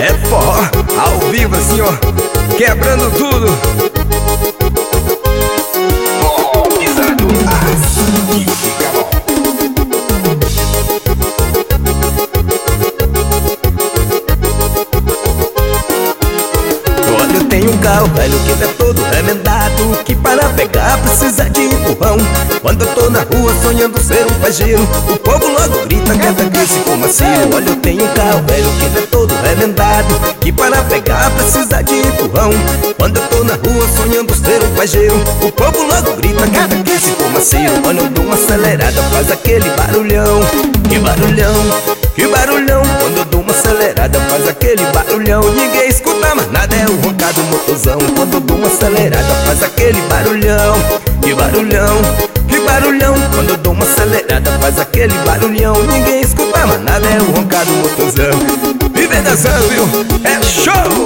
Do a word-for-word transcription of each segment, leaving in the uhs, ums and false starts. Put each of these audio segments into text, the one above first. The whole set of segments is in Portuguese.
É forró, ao vivo assim ó, quebrando tudo. Forró pisado, assim que fica bom. Olha, eu tenho um carro velho que é todo remendado, que para pegar precisa de empurrão. Quando eu tô na rua sonhando ser um pajeiro, o povo logo grita, canta, cresce como assim. Olha, eu tenho um carro velho que é todo remendado, que para pegar precisa de empurrão. Quando eu tô na rua sonhando ser um pajeiro, o povo logo grita, canta, cresce como assim. Quando eu dou uma acelerada faz aquele barulhão, que barulhão, que barulhão. Quando eu dou uma acelerada faz aquele barulhão, ninguém escuta mais nada, é o roncar do motorzão. Quando eu dou uma acelerada faz aquele barulhão, que barulhão, que barulhão. Quando eu dou uma acelerada faz aquele barulhão, ninguém escuta mais nada, é o roncar do motorzão. Viver dançando, viu? É show!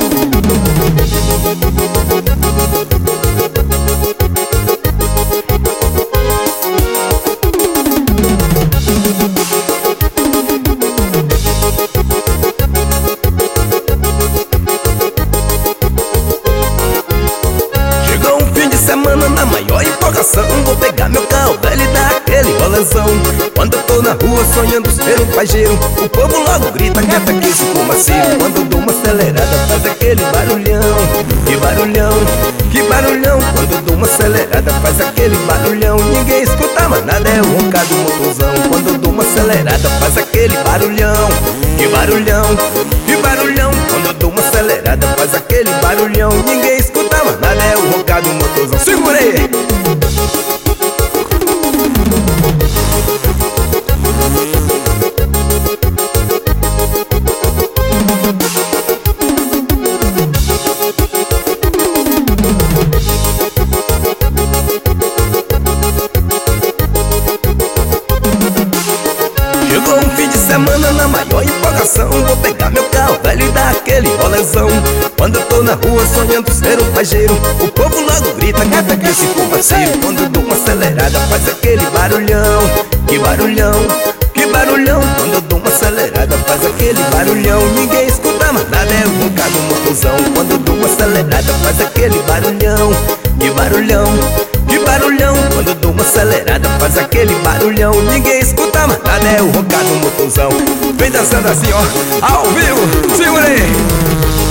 Semana na maior empolgação, vou pegar meu carro velho e dar aquele rolezão. Quando eu tô na rua sonhando ser um pajeiro, o povo logo grita, canta, que esse fumaceiro. Quando eu dou uma acelerada faz aquele barulhão, que barulhão, que barulhão. Quando eu dou uma acelerada faz aquele barulhão, ninguém escuta mais nada, é o roncar do motorzão. Quando eu dou uma acelerada faz aquele barulhão, que barulhão, que barulhão. Quando eu dou uma acelerada faz aquele barulhão, ninguém escuta mais nada, é o roncar do motorzão. Segura aí! Chegou um fim de semana na maior empolgação, vou pegar meu carro velho e dar aquele rolezão. Quando eu tô na rua sonhando ser um pajeiro, o povo logo grita, canta, que esse fumaceiro. Quando eu dou uma acelerada faz aquele barulhão, que barulhão, que barulhão. Quando eu dou uma acelerada faz aquele barulhão, ninguém escuta mais nada, é o roncar do motorzão. Quando eu dou uma acelerada faz aquele barulhão, que barulhão, que barulhão. Quando eu dou uma acelerada faz aquele barulhão, ninguém escuta mais nada, é o roncar do motorzão. Vem dançando assim ó, ao vivo, segura aí!